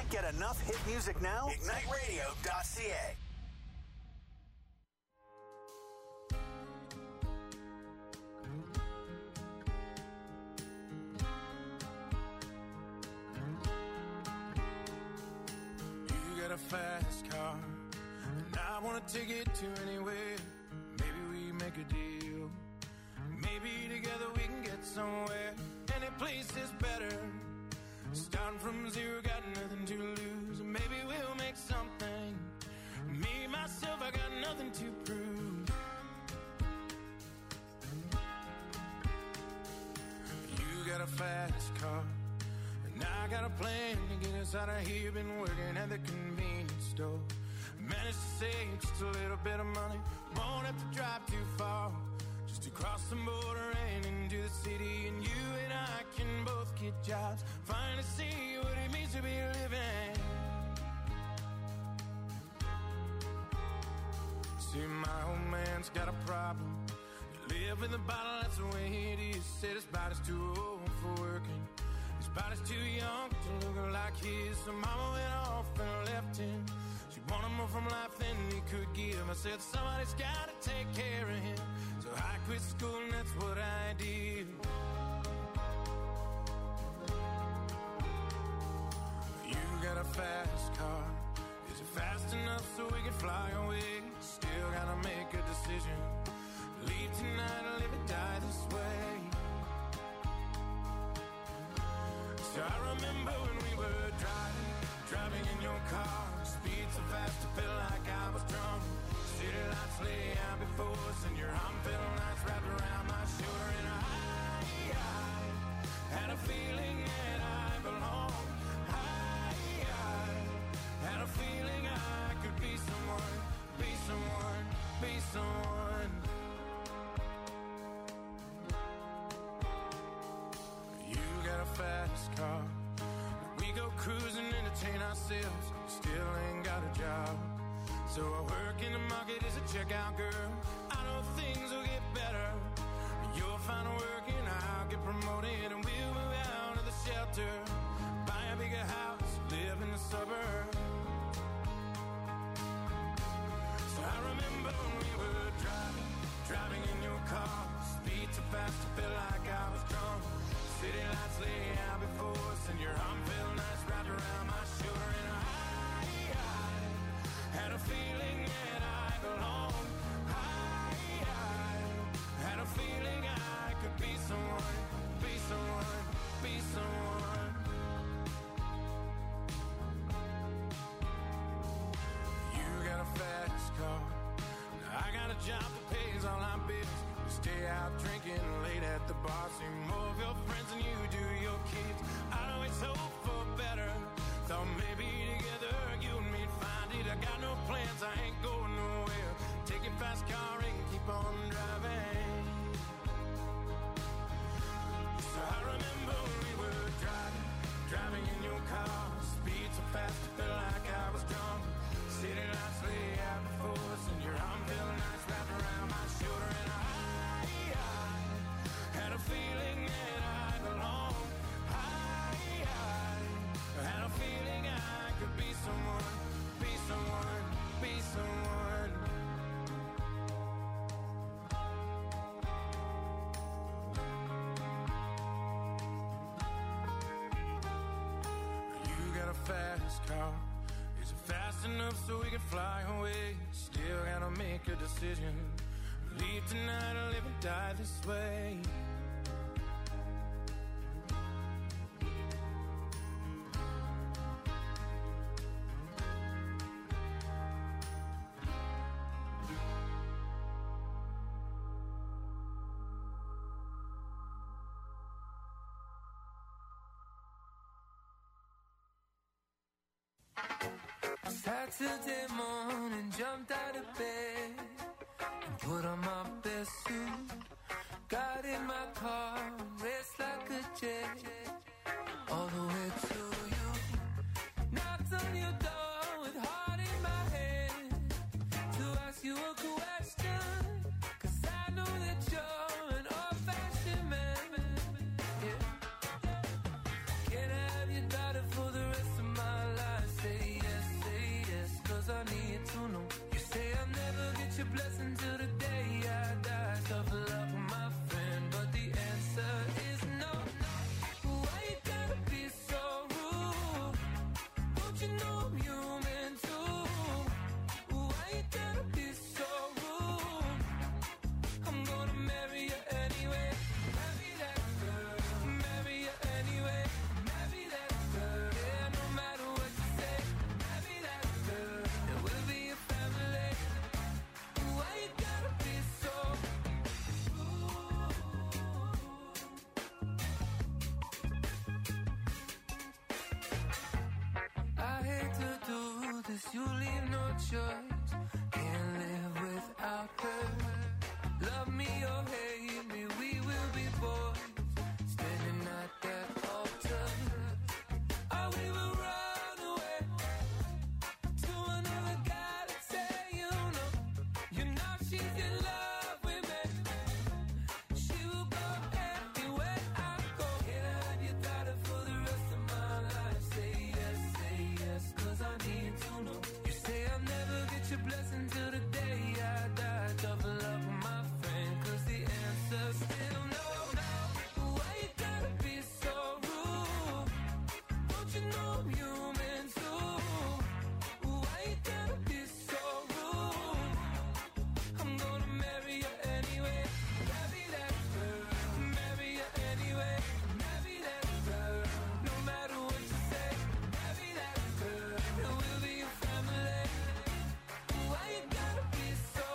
Can't get enough hit music now? IgniteRadio.ca. You got a fast car, and I want to take it to anywhere. Maybe we make a deal. Maybe together we can get somewhere. Any place is better. Starting from zero, got nothing to lose. Maybe we'll make something. Me, myself, I got nothing to prove. You got a fast car, and I got a plan to get us out of here. Been working at the convenience store. Managed to save just a little bit of money. Won't have to drive too far, just to cross the border and into the city. And you and I can both get jobs, finally see what it means to be living. See, my old man's got a problem. You live in the bottle, that's the way it is. Said his body's too old for working, his body's too young to look like his. So mama went off and left him. She wanted more from life than he could give. I said somebody's gotta take care of him, so I quit school and that's what I did. You got a fast car, is it fast enough so we can fly away? Still gotta make a decision, leave tonight or live or die this way. So I remember when we were driving in your car. Speed so fast I felt like I was drunk. City lights lay out before us, and your arm felt nice wrapped around my shoulder. And I had a feeling that I belonged. I had a feeling I could be someone, be someone, be someone. You got a fast car, we go cruising, entertain ourselves. Still ain't got a job, so I work in the market as a checkout girl. I know things will get better. You'll find work and I'll get promoted, and we'll move out of the shelter, buy a bigger house, live in the suburbs. So I remember when we were driving in your car. Speed so fast I felt like I was drunk. City lights lay out before us, and your arm felt nice wrapped around my shoulder. And I had a feeling that I belonged. I had a feeling I could be someone, be someone, be someone. You got a fast car, I got a job that pays all our bills. We stay out drinking late at the bar, see more of your friends than you do your kids. I always hope for better, thought maybe together you and me'd find it. I got no plans, I ain't going nowhere. Take your fast car and keep on driving. So I remember when we were driving in your car. Speed so fast I felt like I was drunk. City lights lay out before us, and your arm felt nice wrapped around my shoulder. And I had a feeling that I belonged. I had a feeling I could be someone, be someone, be someone. You got a fast car, is it fast enough so we can fly away? Still gotta make a decision, leave tonight or live or die this way. Saturday morning, jumped out of bed and put on my best suit. Got in my car and raced like a jet all the way to you. Knocked on your door with heart in my head to ask you a question, 'cause I know that you're an old-fashioned man. Yeah. Can I have your daughter for the rest of my life? you leave no choice. Can't live without her. Love me or hate me, we will be boys. Standing at that altar. Oh, we will run away to another galaxy, you know she's in love with me. She will go anywhere I go. Can I have your daughter for the rest of my life? Say yes, cause I need to know. You say I'll never get your blessing till the day I die. Tough love with my friend, cause the answer's still no. Why you gotta be so rude? Don't you know I'm human too? Why you gotta be so rude? I'm gonna marry you anyway. Marry that girl. Marry you anyway. Marry that girl. No matter what you say. Marry that girl. And we'll be a family. Why you gotta be so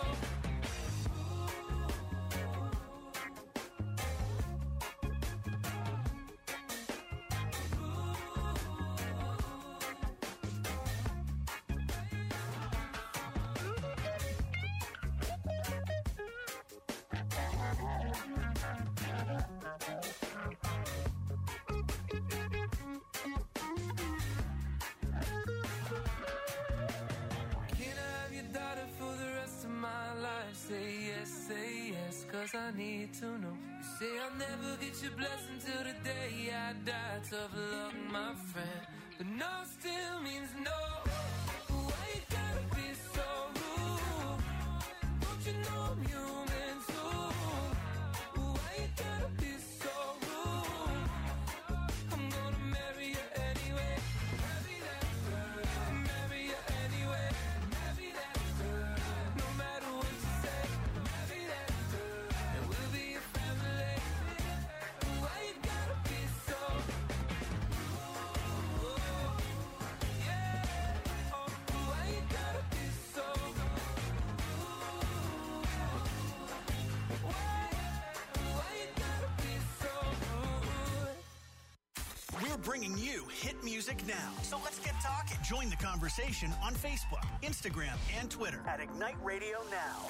Can I have your daughter for the rest of my life? Say yes, cause I need to know. You say I'll never get your blessing till the day I die. Tough luck, my friend, but no still means no. Why you gotta be so rude? Don't you know I'm human too? Why you gotta be so rude? I'm gonna marry you anyway. Marry that girl. Marry you anyway. Marry that girl. No matter what you say. Marry that girl. And we'll be a family. Why you gotta be so yeah. Oh, why you gotta be so why you gotta be so rude? We're bringing you hit music now. So let's get talking. Join the conversation on Facebook, Instagram, and Twitter at Ignite Radio Now.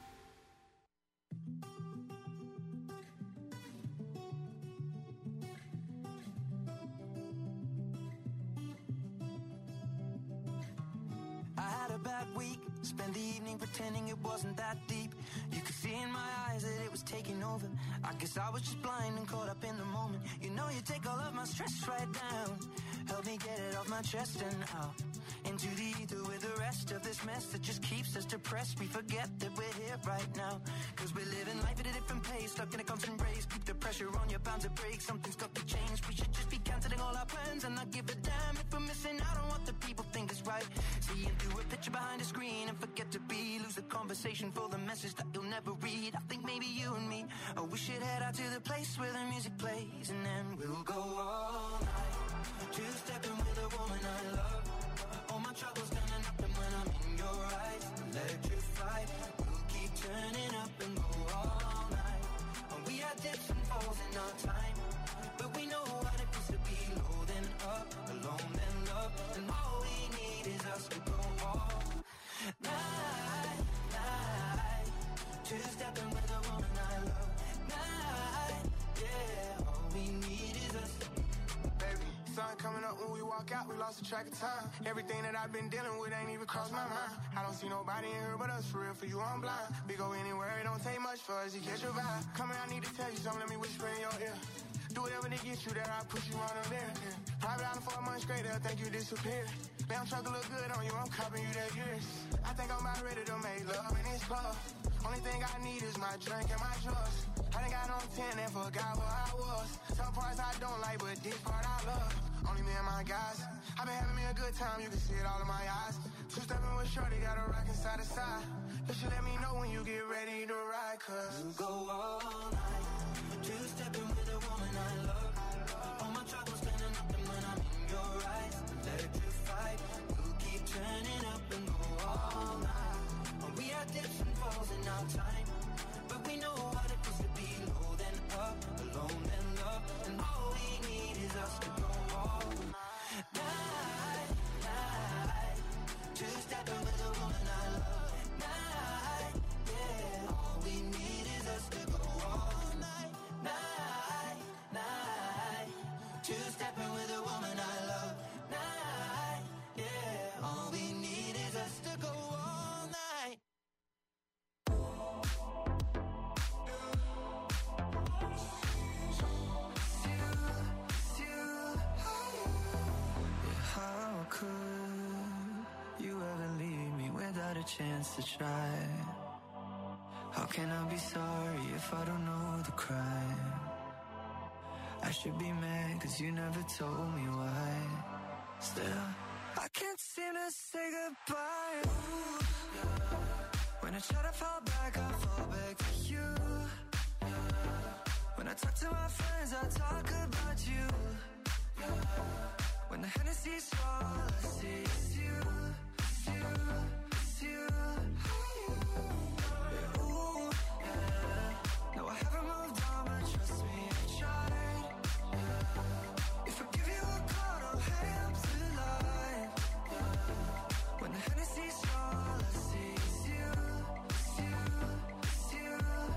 I had a bad week, spent the evening pretending it wasn't that deep. You could see in my eyes that it was taking over. I guess I was just blind and caught up in the moment. You know you take all of my stress right down. Help me get it off my chest and out into the ether with the rest of this mess that just keeps us depressed. We forget that we're here right now, cause we're living life at a different pace, stuck in a constant race. Keep the pressure on, you're bound to break. Something's got to change. We should just be cancelling all our plans and not give a damn if we're missing out on what the people think is right. Seeing through a picture behind a screen and forget to be. Lose the conversation for the message that you'll never read. I think maybe you and me, oh, we should head out to the place where the music plays, and then we'll go all night. Two-stepping with a woman I love. All my troubles turning up, and when I'm in your eyes, electrified. We'll keep turning up and go all night. And we had dips and falls in our time, but we know what it feels to be low then up, alone then love. And all we need is us to go all night, night. Two-stepping with a woman I love. Night, yeah. All we need is us. Baby, sun coming up when we walk out, we lost the track of time. Everything that I've been dealing with ain't even crossed my mind. I don't see nobody in here but us, for real, for you I'm blind. We go anywhere, it don't take much for us to catch your vibe. Come here, I need to tell you something, let me whisper in your ear. Do whatever to get you there, I'll push you on up there. Yeah. Private island for a month straight, they'll think you disappeared. Damn truck look good on you, I'm copping you that years. I think I'm about ready to make love in this club. Only thing I need is my drink and my drugs. I done got on 10 and forgot where I was. Some parts I don't like, but this part I love. Only me and my guys. I've been having me a good time, you can see it all in my eyes. Two-stepping with Shorty, got a rockin' side to side. You should let me know when you get ready to ride, cause we'll go all night. Two-stepping with a woman I love. All my troubles standing up, and when I'm in your eyes, electrified. We'll keep turning up and go all night. And we had dips and falls in our time, but we know what it feels to be low then up, alone then love. And all we need is us to go all night, night. Just a chance to try. How can I be sorry if I don't know the crime? I should be mad cause you never told me why. Still, I can't seem to say goodbye. Ooh, yeah. When I try to fall back, I fall back to you. Yeah. When I talk to my friends, I talk about you. Yeah. When the Hennessy's all I see is you, it's you, it's you. Yeah, ooh, yeah. No, I haven't moved on, but trust me, I tried. Yeah. If I give you a call, don't hang up the line. Yeah. When the Hennessy's all I see is you, it's you, it's you.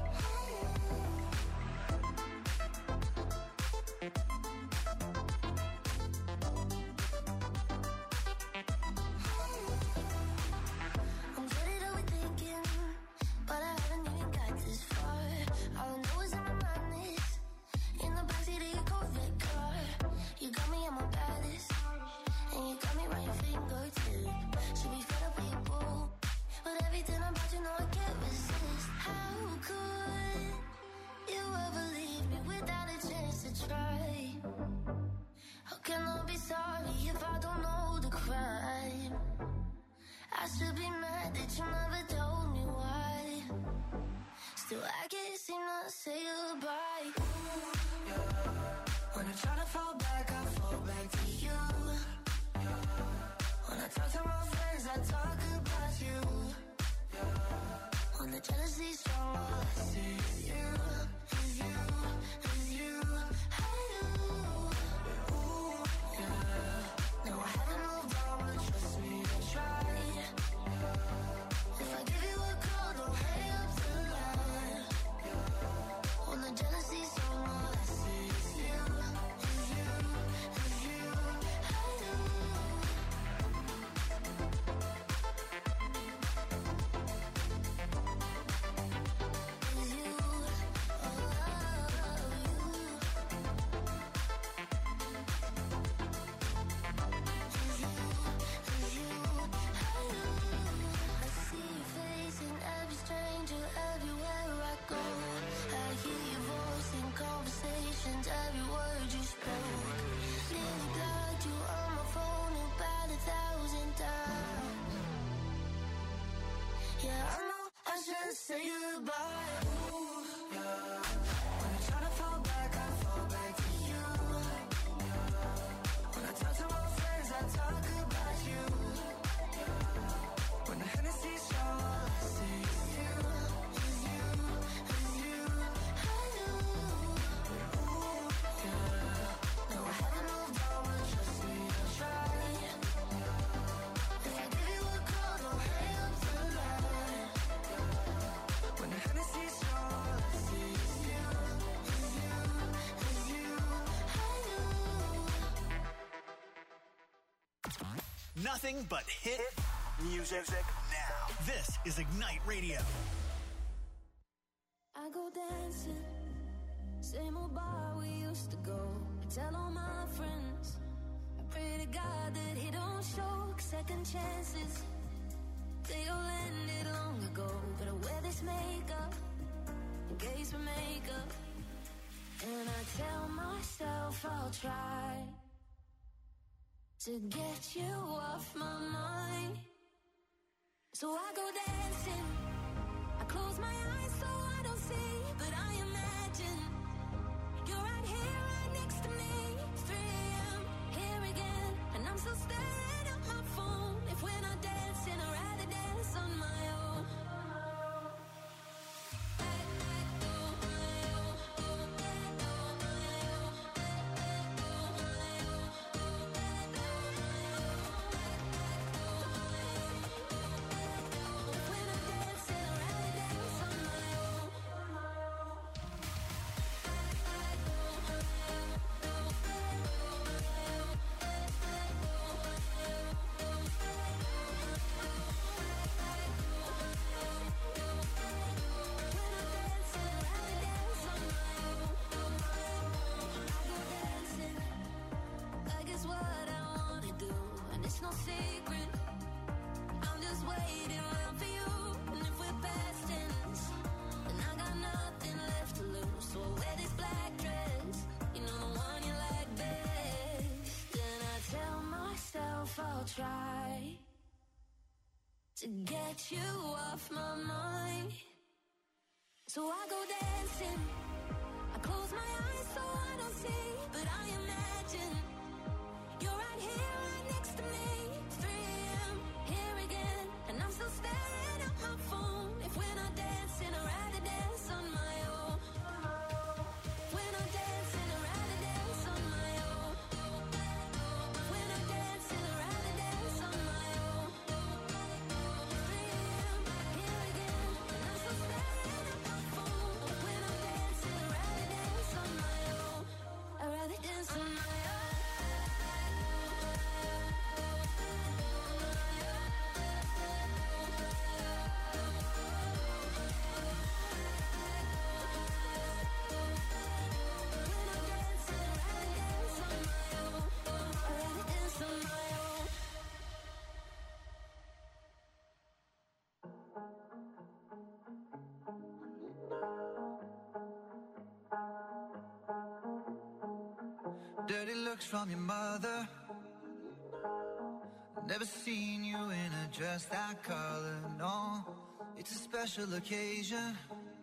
I'm getting overthinking, but I haven't even got this far. All I know is I'm madness in the backseat of your Corvette car. You got me on my baddest, and you got me right your fingertip. Should be fed up with your boo, but everything about you know I can't resist. How could you ever leave me without a chance to try? How can I be sorry if I don't know the crime? I should be mad that you never told me why. Still I can't seem to say goodbye. Ooh, yeah. When I try to fall back, I fall back to you. Yeah. When I talk to my friends, I talk about you. Yeah. When the jealousy's strong, all I see is you, is you, is you. Ooh, yeah. No, I haven't moved on, but trust me, I tried. If I give you a call, don't hang up the line. When the jealousy's strong, all I see is you, is you, is you. Is you, I see your face in every stranger, everywhere I go. I hear your voice in conversations, every word you spoke. Nearly blocked you on my phone about 1,000 times. Yeah, I know I should say goodbye. Ooh, yeah. When I try to fall back, I fall back to you. When I talk to my friends, I talk about you. When the Hennessy's all I see is you, is you, is you. Ooh, yeah. No, I haven't moved on, but trust me, I tried. If I give you a call, don't hang up the line. When the Hennessy's all I see is you, is you, is you. Nothing but hit music now. This is Ignite Radio. I go dancing, same old bar we used to go. I tell all my friends, I pray to God that he don't show second chances. They all ended long ago, but I wear this makeup in case we make up. And I tell myself I'll try to get you off my mind. So I go dancing, I close my eyes so I don't see, but I imagine you're right here, right next to me. 3 a.m., here again, and I'm still staring at my phone. If we're not dancing, I'd rather dance on my own. When I dance, I'd rather dance on my own. get you off my mind. So I go dancing, I close my eyes so I don't see, but I imagine you're right here, right next to me. 3 a.m., here again, and I'm still staring at my phone. If we're not dancing, I'd rather dance on my own. If we're not dancing, I'd rather dance on my own. If we're not dancing, I'd rather dance on my own. 3 a.m., here again, and I'm still staring at my phone. If we're not dancing, I'd rather dance on my own. I'd rather dance on my own. Dirty looks from your mother. Never seen you in a dress that color, no. It's a special occasion.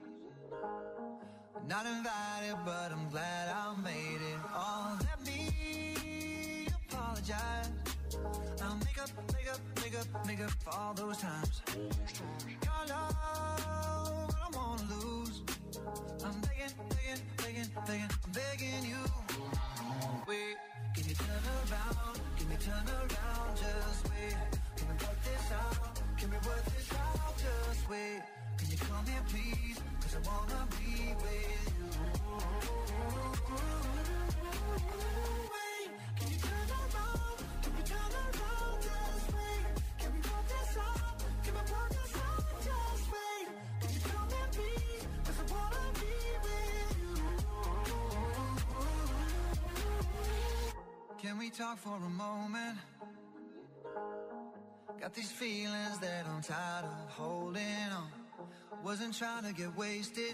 Not invited, but I'm glad I made it. Oh, let me apologize. I'll make up for all those times. Your love, I don't wanna lose. I'm begging, I'm begging you. Wait, can you turn around? Can you turn around? Just wait. Can we work this out? Can we work this out? Just wait. Can you come here, please? 'Cause I wanna be with you. Wait, can you turn around? Can we turn around? Just wait. Can we work this out? Can we work this out? Just wait. Can you come here, please? 'Cause I wanna be with you. Can we talk for a moment? Got these feelings that I'm tired of holding on. Wasn't trying to get wasted.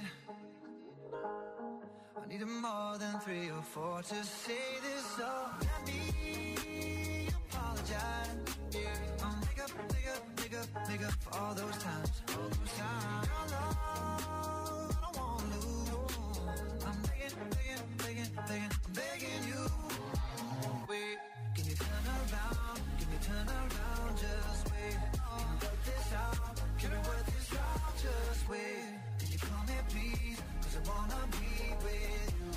I needed more than 3 or 4 to say this, so let me apologize. Yeah, I'll make up for all those times. All those times. Your love, I don't wanna lose. I'm begging you. Wait, can you turn around? Can you turn around? Just wait. Can we work this out? Can we work this out? Just wait. Can you come here, please? 'Cause I wanna be with you.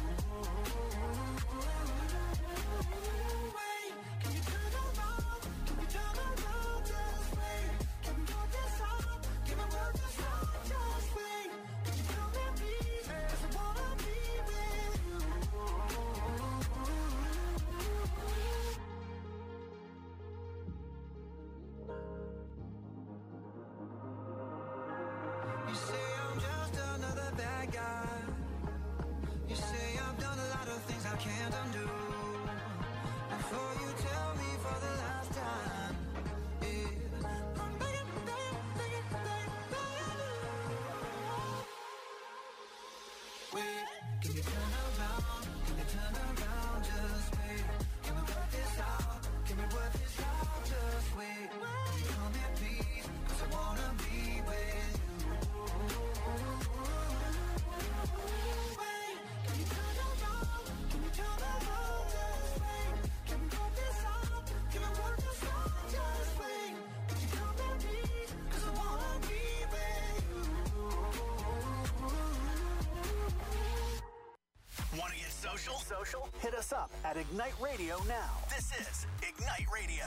Wait, can you turn around? Can we turn around? Just wait. Can we work this out? Can we work this out? Just wait. Can you come here, please? 'Cause I wanna be with you. You say I'm just another bad guy. You say I've done a lot of things I can't undo. Before you tell me for the last time, yeah, I'm begging you. Wait, can you turn around? Can you turn around? Just wait. Can we work this out? Can we work this out? Just wait. Can you come here, please? 'Cause I wanna be with you. Wait, can you turn around? Can you turn around? Just wait. Can we work this out? Can we work this out? Just wait. Can you come here, please? 'Cause I wanna be with you. Want to get social? Hit us up at Ignite Radio now. This is Ignite Radio.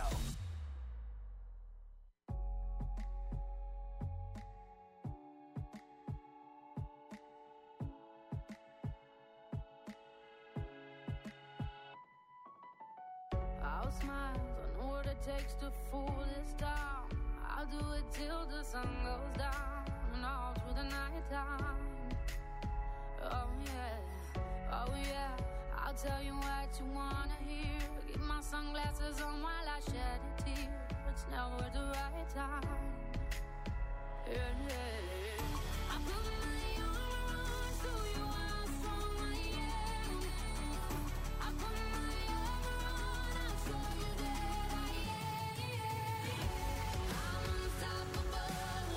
I'll smile, I know what it takes to fool this town. I'll do it till the sun goes down and all through the night time. Oh yeah, I'll tell you what you wanna hear. Keep my sunglasses on while I shed a tear. It's never the right time. Yeah. I put my armor on so you are someone, yeah. I put my armor on, I'll show you that I am. I'm unstoppable.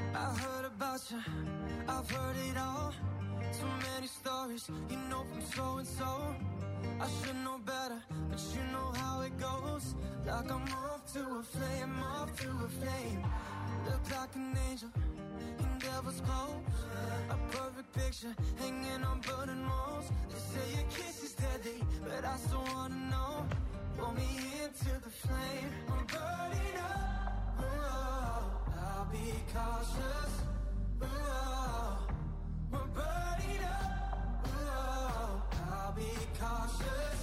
I heard about you, I've heard it all. So many stories, you know, from so and so. I should know better, but you know how it goes. Like I'm off to a flame, off to a flame. Look like an angel in devil's clothes. A perfect picture hanging on burning walls. They say your kiss is deadly, but I still wanna know. Pull me into the flame, I'm burning up. Ooh, I'll be cautious. Ooh, we're burning up. Ooh, I'll be cautious.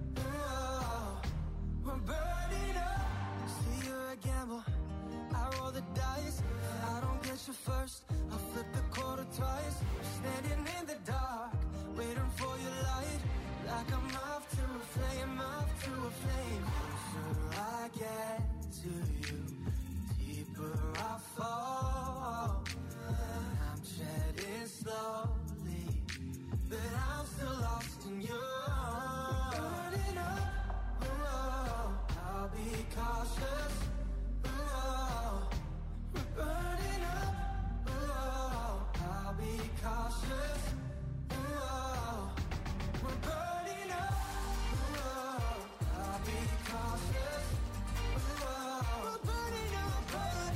Ooh, we're burning up. See, you're a gamble, I roll the dice. If I don't get you first, I'll flip the quarter twice. Standing in the dark, waiting for your light. Like I'm off to a flame, off to a flame. The closer I get to you, deeper I fall. I'm treading slowly, but I'm still lost in you. Burning up, oh, I'll be cautious. Oh, we're burning up, oh, I'll be cautious. Oh, we're burning up, oh, I'll be cautious. Oh, we're burning up,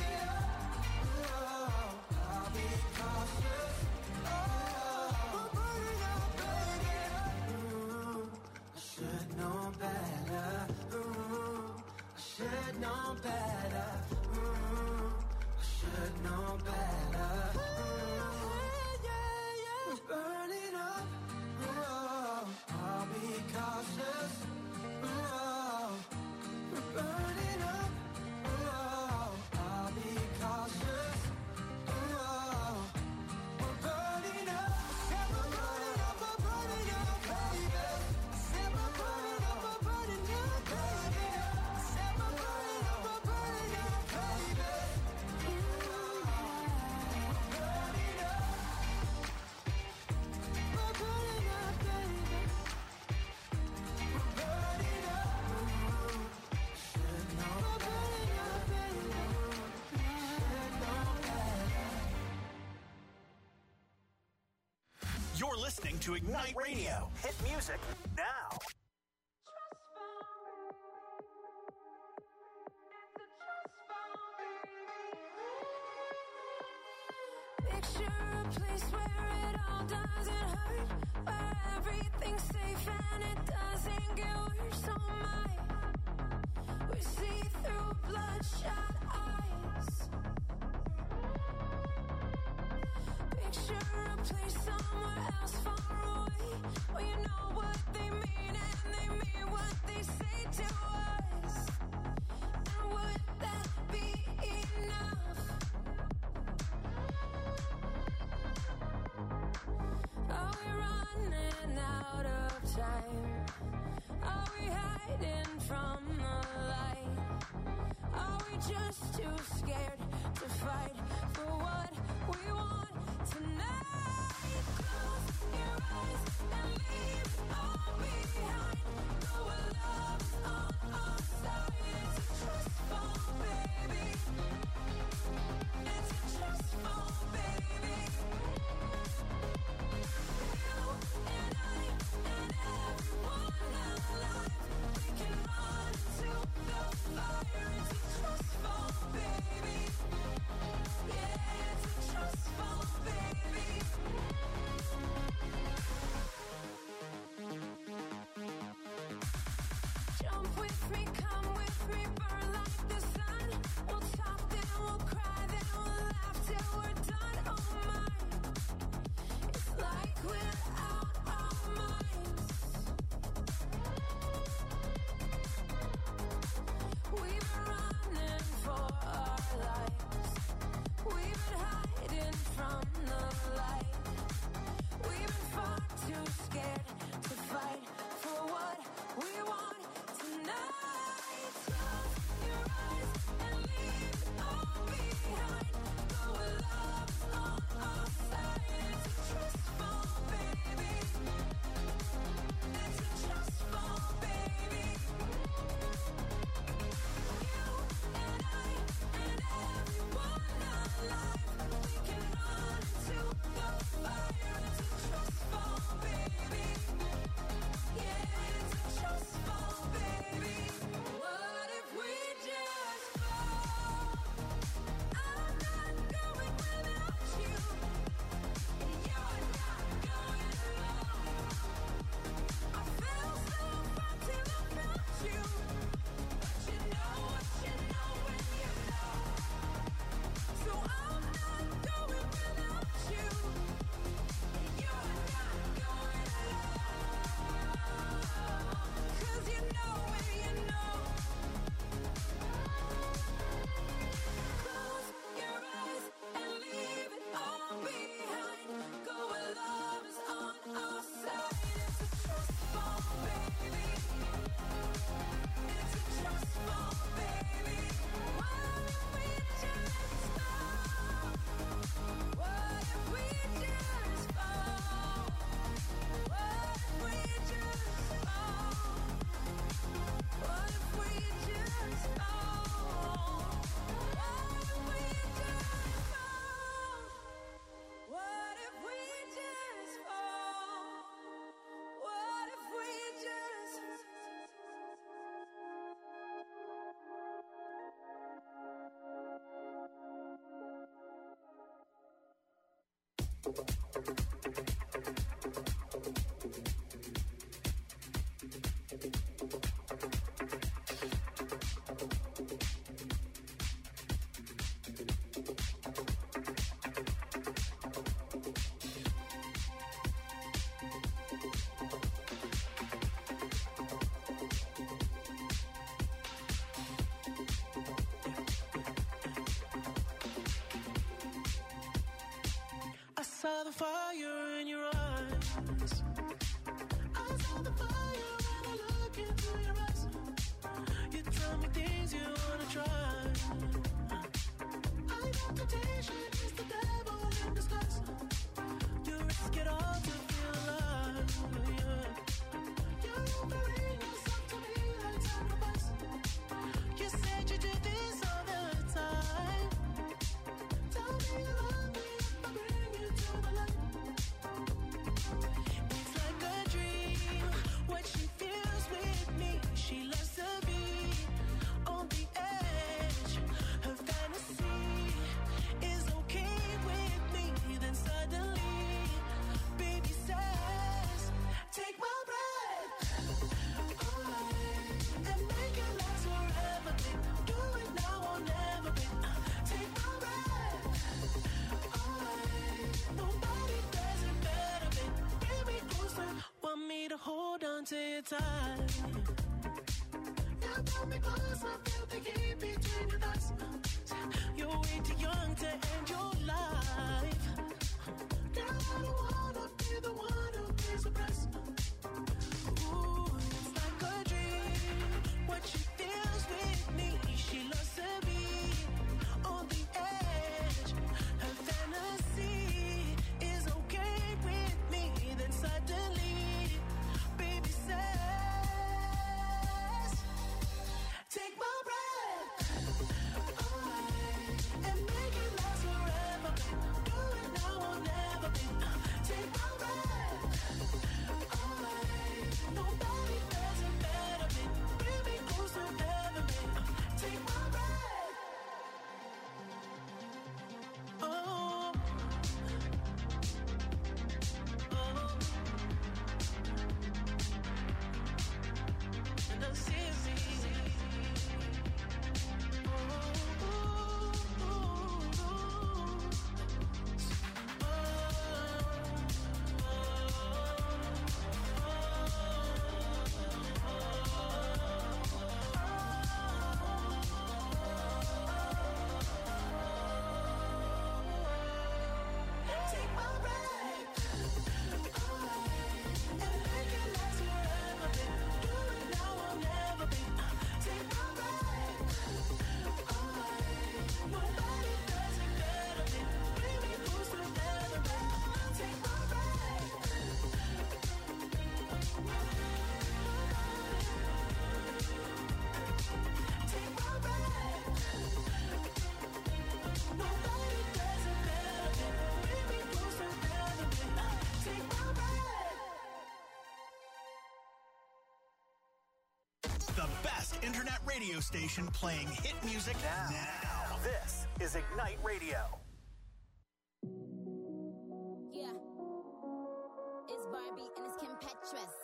oh, I'll be cautious. Oh, we're burning up, ooh, I should know better. Ooh, I should know better. Ooh, I should know better. Ooh, we're burning up. Ooh, I'll be cautious. Ooh, we're burning up. Ooh, I'll be cautious. Ooh, we're burning up. Said we're burning up, we're burning up, baby. Said we're burning up, we're burning up, baby. Said we're burning up, we're burning up, baby. Ooh, we're burning up. We're burning up, baby. We're burning up. Ooh, should know. We're burning up, baby. Should know better. You're listening to Ignite Radio. Hit music now. Picture a place where it all doesn't hurt, where everything's safe and it doesn't get worse. Oh my, we see through bloodshot eyes. Picture a place somewhere else far away, where you know what they mean and they mean what they say to us. And would that be enough? Are we running out of time? Are we hiding from the light? Are we just too scared to fight for what we want tonight? Close your eyes and leave all behind. Know our love's on our side. It's a trust fall, baby. It's a trust fall, baby. You and I and everyone alive, we can run to the fire. It's a trust fall, baby. Yeah, it's a trust fall, baby. saw the fire in your eyes. I saw the fire when I look into your eyes. You tell me things you wanna try. I know temptation is the devil in disguise. You risk it all to feel alive. Yeah. You're offering yourself to me like sacrifice. You said you do this all the time. Tell me you love me if I bring you to the light. It's like a dream what she feels with me. She loves to be on the edge. Her fantasy is okay with me. Then suddenly, baby says, take my breath away and make it last forever. Do it now or never, babe. Take my breath away. Nobody does it better, babe. Bring me closer. Want me to hold on to your tight. You pull me closer, feel the heat between your thighs. You're way too young to end your life. Girl, I don't wanna be the one who pays the price. Ooh, it's like a dream what she feels with me. She loves to be on the edge. Her fantasy is okay with me. Then suddenly, baby says, take my breath away and make it last forever. Do it now or never, babe. Take my breath away. Nobody does it better, babe. Bring me closer ever, babe. Take my breath. Oh, and I see. Take my breath away and make it last forever, babe. Do it now or never, babe. Take my breath away. Nobody does it better, babe. Bring me closer ever, babe. Take my breath. Take my breath. Nobody does it better, babe. Bring me closer ever, babe. Take my breath. The best internet radio station playing hit music now. This is Ignite Radio. Yeah. It's Barbie and it's Kim Petras.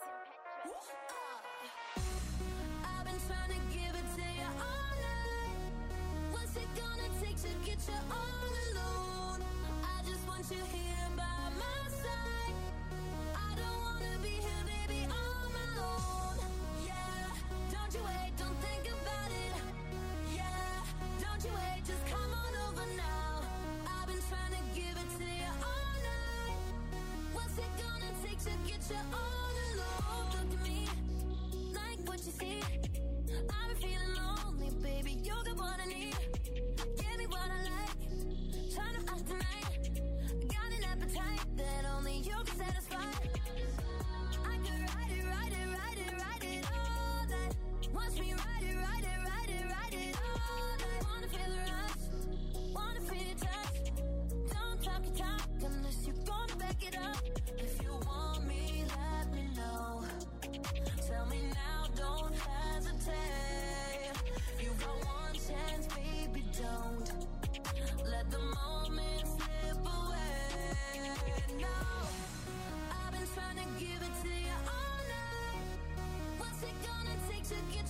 I've been trying to give it to you all night. What's it gonna take to get you all alone? I just want you here by my side. I don't wanna be here, baby, on my own. Yeah, don't you wait, don't think about it. Yeah, don't you wait, just come on over now. I've been trying to give it to you all night. What's it gonna take to get you all alone? Look at me, like what you see. I've been feeling lonely, baby, you got what I need. Give me what I like, trying to ask tonight. Got an appetite that only you can satisfy. I could ride it, ride it, ride it, ride it all night. Watch me ride it, ride it, ride it, ride it all night. Wanna feel the rush, wanna feel your touch. Don't talk your talk unless you're gonna back it up. If you want me, let me know. Tell me now, don't hesitate. You got one chance, baby, don't let the moment slip away.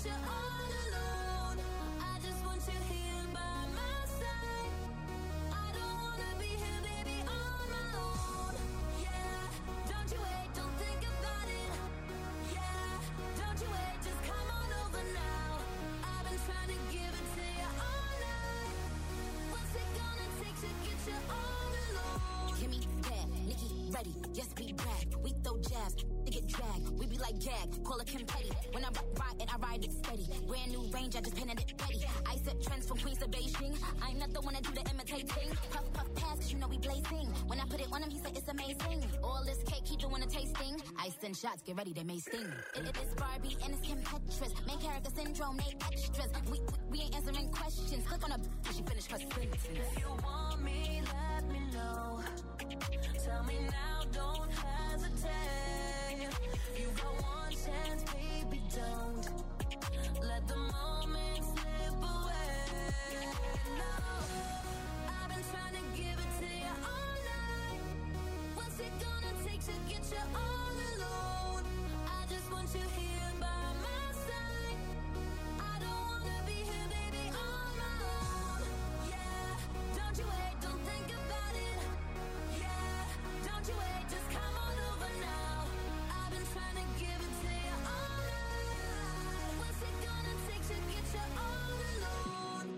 you all alone. I just want you here by my side. I don't wanna be here, baby, on my own. Yeah, don't you wait, don't think about it. Yeah, don't you wait, just come on over now. I've been trying to give it to you all night. What's it gonna take to get you all alone? Kimmy, bad, Nikki, ready, yes, we rap. We throw jabs, they get dragged. We be like gag, call it Kim Petty. When I ride and I ride it steady. Brand new range, I just painted it petty. I set trends from Queens to Beijing. I'm not the one to do the imitating. Puff, puff, pass, cause you know we blazing. When I put it on him, he said it's amazing. All this cake, he doing a tasting. I send shots, get ready, they may sting. It is Barbie and it's Kim Petras. Main character syndrome, they extras. We ain't answering questions. Click on a she finished her sentence. If you want me, let me know. Tell me now, don't hesitate. You got one chance, baby, don't let the moment slip away. No, I've been trying to give it to you all night. What's it gonna take to get you all alone? I just want you here by my side. I don't wanna be here, baby, on my own. Yeah, don't you wait, don't think about it. Yeah, don't you wait, just come on over now. I've been trying to give it to you all night. What's it gonna take to get you all alone?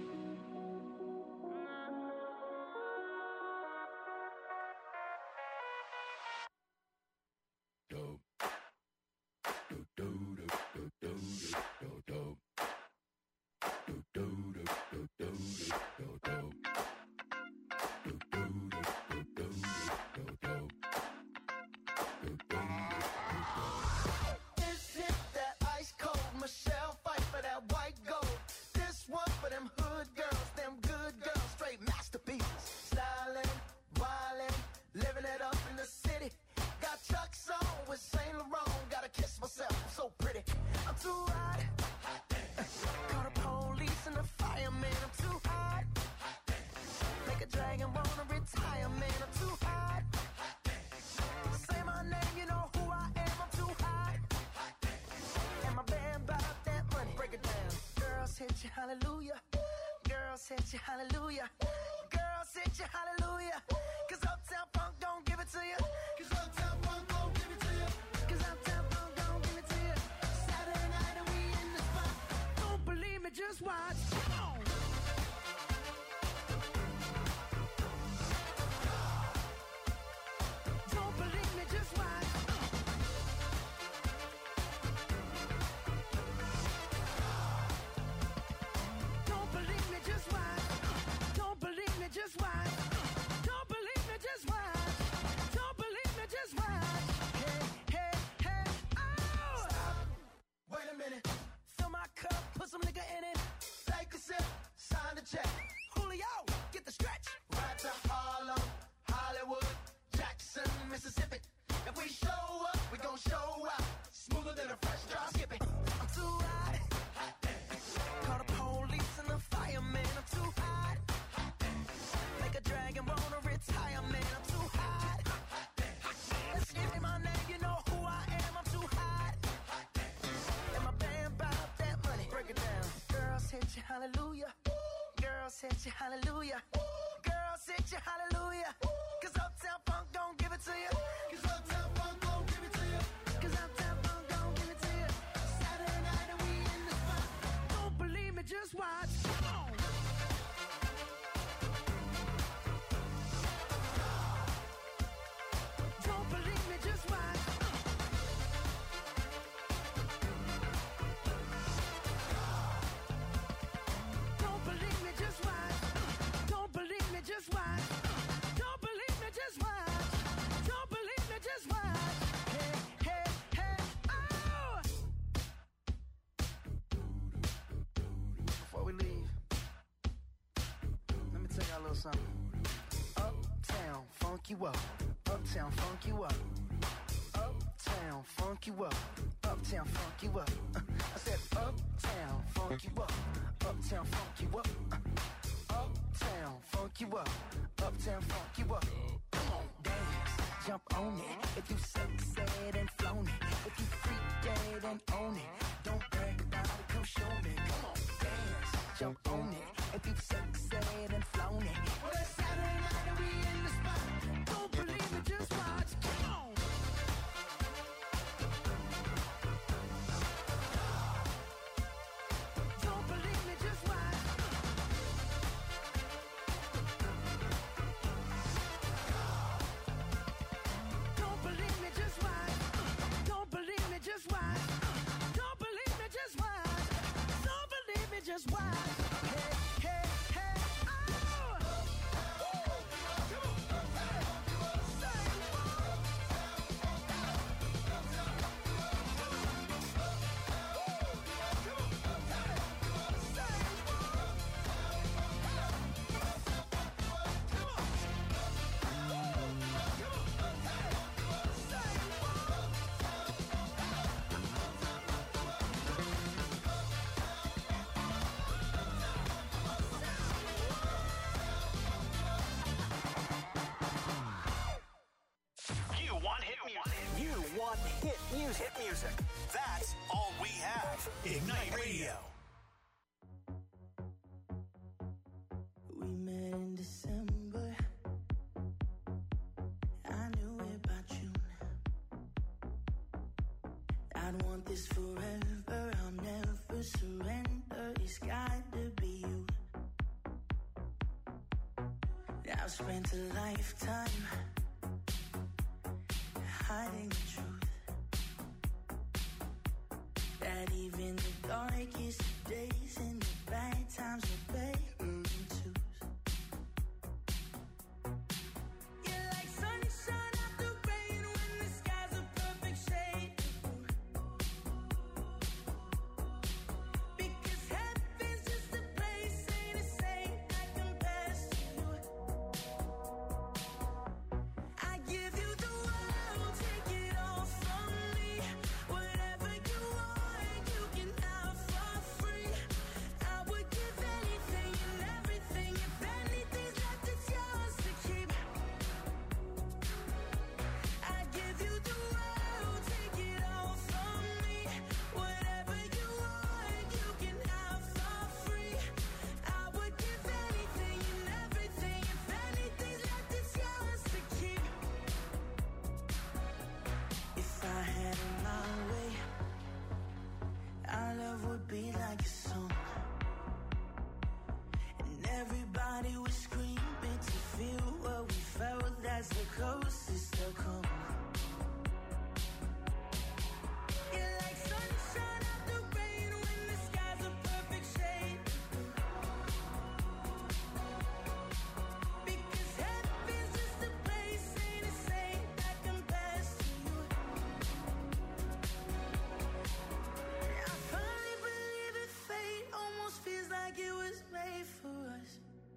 This hit that ice cold. Michelle fight for that white gold. This one for them hood girls, them good girls, straight masterpieces. Styling, wildin', living it up in the city. Got Chuck's on with Saint Laurent. Gotta kiss myself, I'm so pretty. I'm too hot. Call the police and the fireman. I'm too hot. Make a dragon wanna retire, man. I'm too hot. Say my name, you know who I am. I'm too hot. And my band bought that money. Break it down. Girls hit you, hallelujah. Girls hit you, hallelujah. Girls hit you, hallelujah. Cause Uptown Funk don't give it to you. Cause Uptown Funk don't give it to you. Cause Uptown Funk don't give it to you. Saturday night and we in the spot. Don't believe me, just watch. Come on. Don't believe me, just watch. Don't believe me, just watch. Don't believe me, just watch. Don't believe me, just watch. Don't believe me, just watch. Hey, hey, hey, oh! Stop. Wait a minute. Fill my cup, put some nigga in it. Take a sip, sign the check. Julio, get the stretch. Right to Harlem, Hollywood, Jackson, Mississippi. If we show up, we gon' show out. Smoother than a fresh drop. Skip it. I'm too hot. Call the police and the fireman. I'm too hot. Make a dragon wanna retire, man. I'm too hot. Let's give my name, you know who I am. I'm too hot. And my band bought that money. Break it down. Girls hit you, hallelujah. Girls hit you, hallelujah. Girls hit you, hallelujah. Cause Uptown Funk don't give it to you. Cause Uptown Funk don't give it to you. Cause Uptown Funk don't give it to you. Saturday night and we in the spot. Don't believe me, just watch. Come on. Don't believe me, just watch. Don't believe me, just watch. Don't believe me, just watch. Don't believe me, just watch. Don't believe me, just watch. Hey, hey, hey, oh! Before we leave, let me tell y'all a little something. Uptown, funk you up. Uptown, funk you up. Uptown, funk you up. Uptown, funk you up. I said uptown, funk you up. Uptown, funk you up. Uptown, funk you up. Uptown, funk you up. Come on, dance, jump on it. If you sexed and flown it. If you freak dead and own it. Don't brag about it, come show music. Hit music. That's all we have. Ignite Radio. We met in December. I knew it by June. I'd want this forever. I'll never surrender. It's got to be you. I've spent a lifetime hiding the truth. That even the darkest days and the bad times are better than twos. You're like sunshine after rain when the sky's a perfect shade. Because heaven's just a place, ain't a saint that compares to you. I give you the world, take it all from me. Whatever you want, you can have for free. I would give anything and everything. If anything's left, it's yours to keep. I give you the world, take it all from me. Whatever you want, you can have for free. I would give anything and everything. If anything's left, it's yours to keep. If I had it my way, our love would be like a song. And everybody would scream to feel what we felt. That's the closest they'll come. You're like sunshine after rain when the sky's a perfect shade. Because heaven's just a place, ain't a saint that compares to you. I finally believe in fate, almost feels like it was made for us.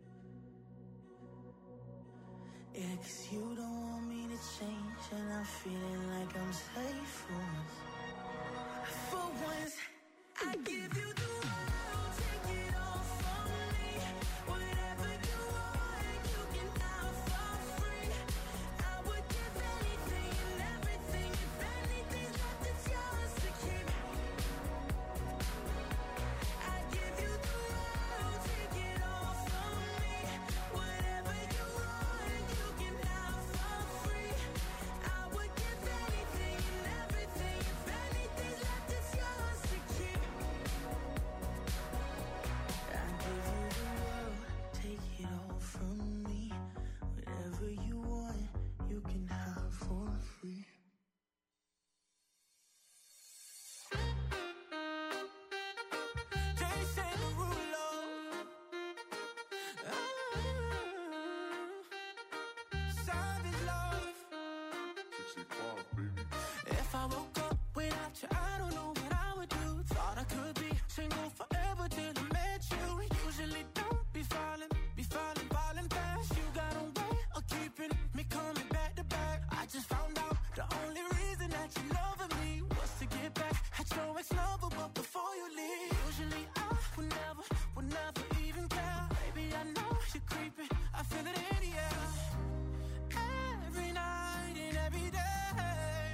Yeah, 'cause you don't want me to change, and I'm feeling like I'm safe for once. For once, I give you the world, take it all from me. Whatever you want, you can have for free. I would give anything and everything. If anything's left, it's yours to keep. I give you the world, take it all from me. Whatever you want, you can have for free. I would give anything and everything. If anything's left, it's yours to keep. I give you the world, take it all from me. Whatever you want, you can have for free. Jason Derulo. Savage love. If I woke up without you, I don't know what I would do. Thought I could be single forever till I met you. Usually don't be falling fast. You got a way of keeping me coming back to back. I just found out the only reason that you loving me was to get back at your ex-lover, but before you leave, usually I would never even care. Baby, I know you're creeping, I feel it in the air. Every night and every day,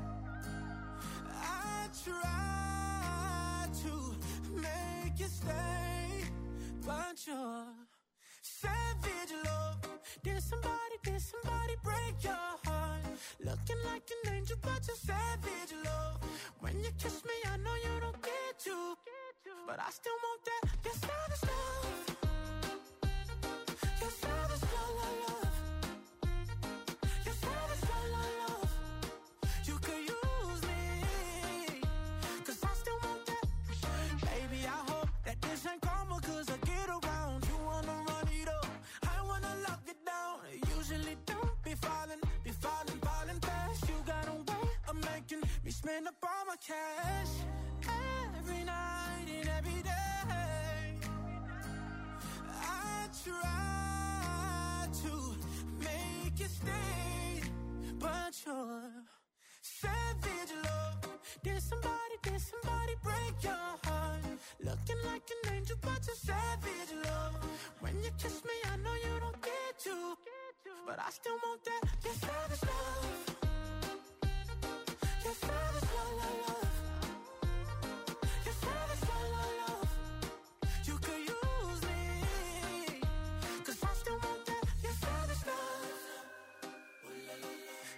I try to make you stay, but you're savage love. Did somebody break your heart? Looking like an angel, but you're savage love. When you kiss me, I know you don't get to, but I still want that. You're savage love. You're savage love. You're savage love. You could use me, 'cause I still want that. Baby, I hope that this ain't karma, 'cause I get around. You wanna run it up, I wanna lock it down. Usually don't be falling fast. You got a way of making me spend up all my cash. Every night and every day, I try to make you stay, but you're savage love. Did somebody break your heart? Looking like an angel, but you're savage love. When you kiss me, I know you don't get to, but I still want that. You're savage love. You're savage love.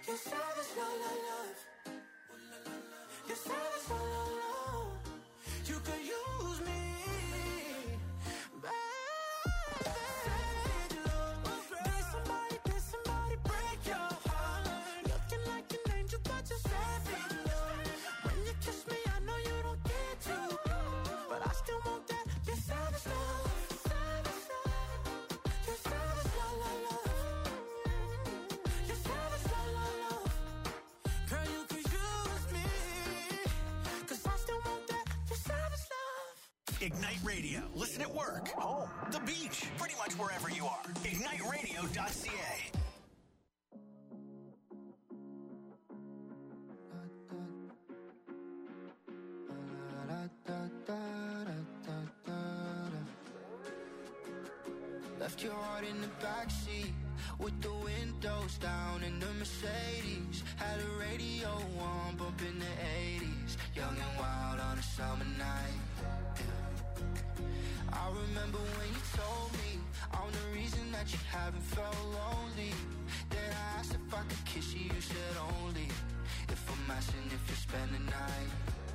You're savage, la la love. You're savage, la la love. You could use me, baby. Savage love. Did somebody break your heart? Looking like an angel, but you're savage love. When you kiss me, I know you don't get to, but I still want that. You're savage love. Savage love. You're savage, la la love. You're savage, la la love. Girl, you could use me, 'cause I still want that. You're savage love. Ignite Radio. Listen at work, home, the beach, pretty much wherever you are. IgniteRadio.ca. Left your heart in the backseat with the windows down in the Mercedes. Had a radio on, bumping the 80s. Young and wild on a summer night. Yeah. I remember when you told me I'm the reason that you haven't felt lonely. Then I asked if I could kiss you, you said only if I'm asking if you spend the night.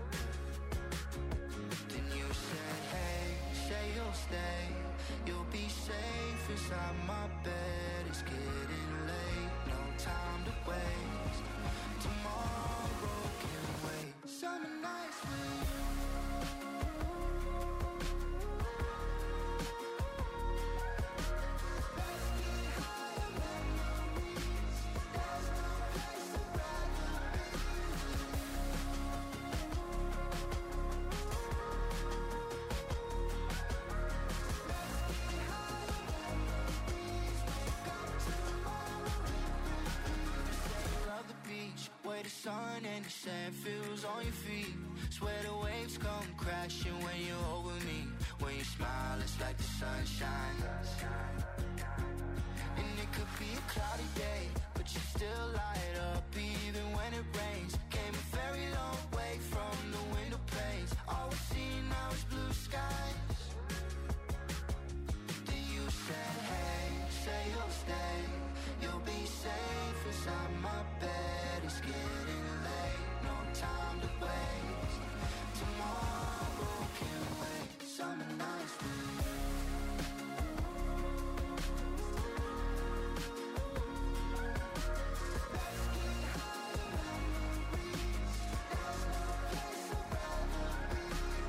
Then you said, hey, say you'll stay. You'll be safe inside my bed. It's getting late, no time to waste. Tomorrow can wait. Summer nights with you. Let's get higher memories. There's no place I'd rather be with you. Where the sun and the sand feels on your feet. Swear the waves come crashing when you're over me. When you smile, it's like the sunshine. And it could be a cloudy day, but you still light up even when it rains. Came a very long way from the window panes. All we see now is blue skies. Then you said, hey, say you'll stay. You'll be safe inside my bed. It's getting late, no time to waste. Tomorrow can wait. Summer nights with you. Let's get higher memories. There's no place I'd rather be.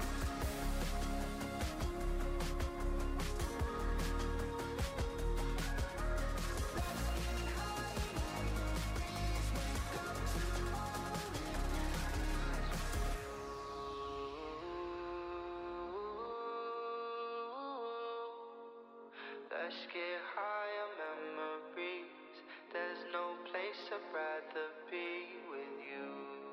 Let's get higher memories. Wake up tomorrow. Let's get higher memories. There's no place I'd rather be with you.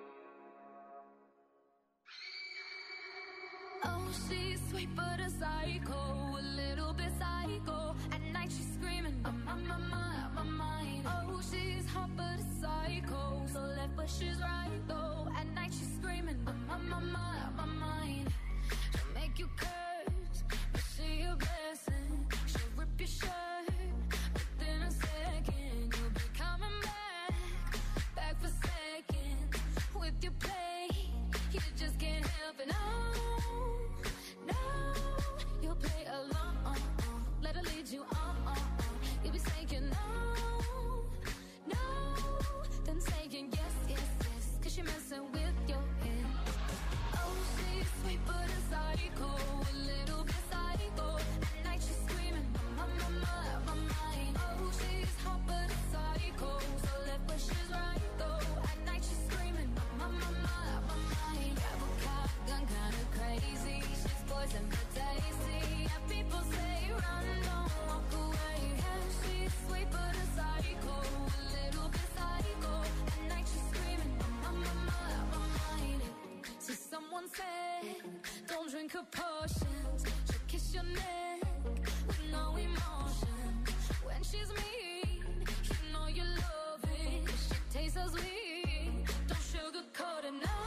Oh, she's sweet but a psycho, a little bit psycho. At night she's screaming, I'm on my mind. Oh, she's hot but a psycho, so left but she's right though. At night she's screaming, I'm on my mind. She'll make you curse, but she a blessing. She'll rip your shirt, within a second you'll be coming back for seconds. With your play, you just can't help it. No, you'll play along. Let her lead you on. You'll be saying no, then saying yes, 'cause you're messing with your head. Oh, she's sweet but a psycho, a little bit psycho. At night she's screaming, I'm on my mind. Oh, she's hot but a psycho, so left but she's right though. At night she's screaming, I'm on my mind. Grab a cop, gun kinda crazy. She's poison but tasty. And people say run, don't walk away. Yeah, she's sweet but a psycho, a little bit psycho. At night she's screaming, I'm on my mind. So someone said, don't drink her potions. She'll kiss your neck with no emotion. When she's mean, you know you love it. She tastes so sweet, don't sugarcoat it. No,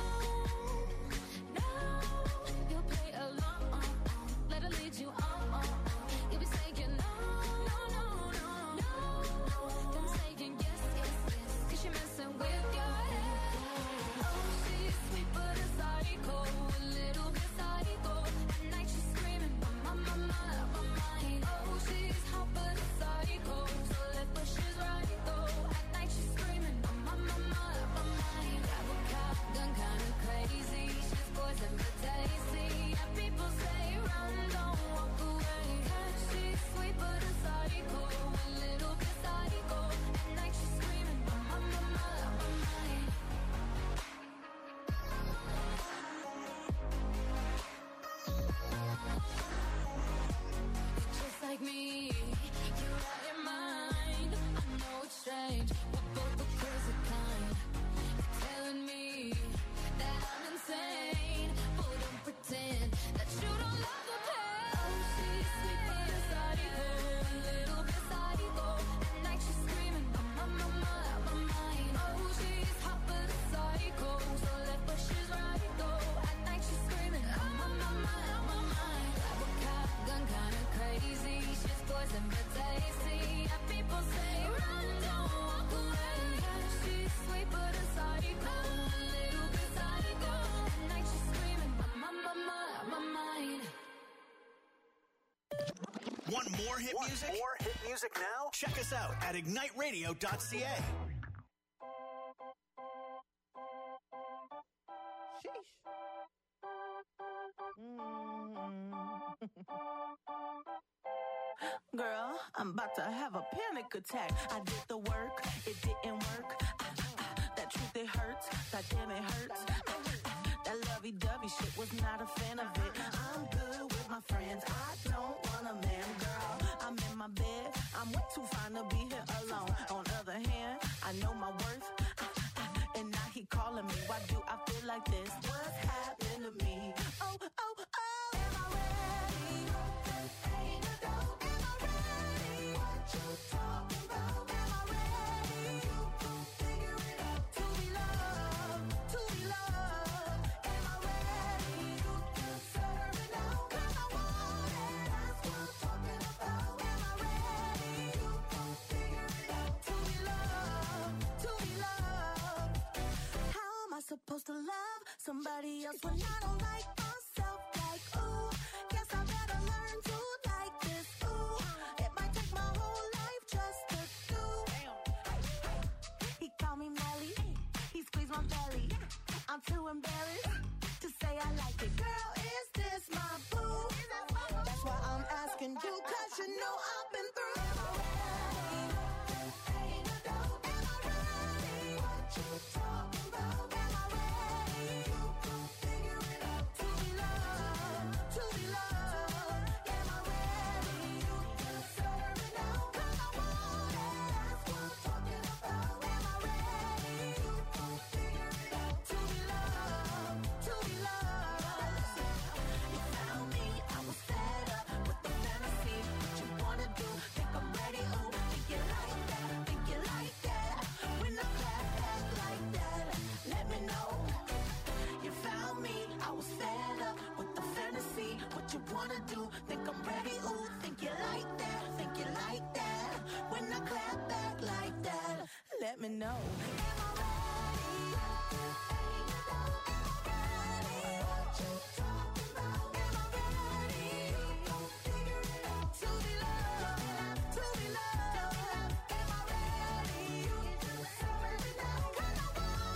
you'll play along. Let her lead you on. You'll be saying no, then saying yes, 'cause you're messing with more hit music? More hit music now? Check us out at igniteradio.ca. Girl, I'm about to have a panic attack. I did the work, it didn't work. That truth, it hurts. That damn, it hurts. That lovey-dovey shit was not a fan of it. I'm good with my friends. I don't want a man, girl. I'm in my bed. I'm way too fine to be here alone. On the other hand, I know my worth. And now he calling me. Why do I feel like this? What's happened to me? Oh, oh, oh. Am I ready? Ain't a dope. Am I ready? What you talking about? Am I ready? You gon' figure it out. To be loved. To be loved. Am I ready? You deserve it now. 'Cause I want it. That's what I'm talking about. Am I ready? You gon' figure it out. To be loved. To be loved. How am I supposed to love somebody else when I don't like myself? Like, ooh, guess I better learn to like this. Ooh, it might take my whole life just to do. He called me Melly, he squeezed my belly. I'm too embarrassed to say I like it. Girl, is this my boo? That's why I'm asking you, 'cause you know I've been through. Am I ready? Ain't a dope. Am I ready? What you talking about? Am I ready? You gon' figure it out. To be loved. To be loved. Am I ready? You deserve it now. 'Cause I want it. That's what I'm talking about. Am I ready? You gon' figure it out. To be loved. To be loved. You found me. I was fed up with the fantasy. What you wanna do? Think I'm ready? Ooh, think you like that? Think you like that? When I clap back like that, let me know. You found me. I was fed up with the fantasy. What you wanna do? Think I'm ready? Ooh, think you like that? Think you like that? When I clap back like that, let me know.